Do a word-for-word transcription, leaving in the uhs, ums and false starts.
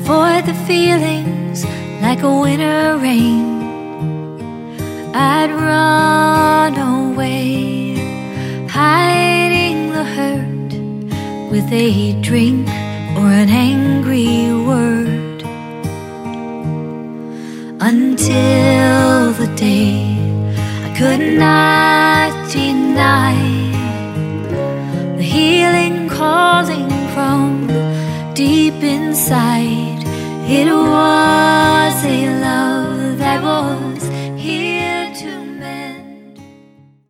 avoid the feelings like a winter rain. I'd run away, hiding the hurt with a drink or an angry word, until the day I could not deny the healing calling from deep inside. It was a love that was